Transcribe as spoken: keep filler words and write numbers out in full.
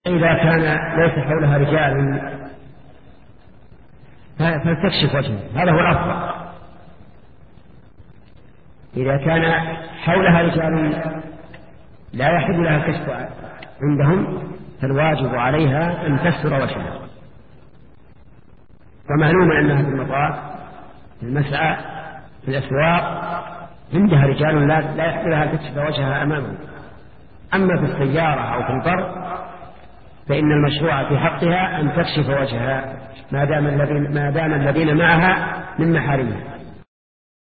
إذا كان ليس حولها رجال فلتكشف وجهها، هذا هو الأفضل. إذا كان حولها رجال لا يحل لها الكشف عندهم فالواجب عليها أن تستر وجهها. ومعلوم أنها في المطاف في المسعى في الأسواق عندها رجال لا, لا يحل لها الكشف وجهها أمامهم. أما في السيارة أو في البر فإن المشروع في حقها أن تكشف وجهها ما دام الذين, ما دام الذين معها من محارمها.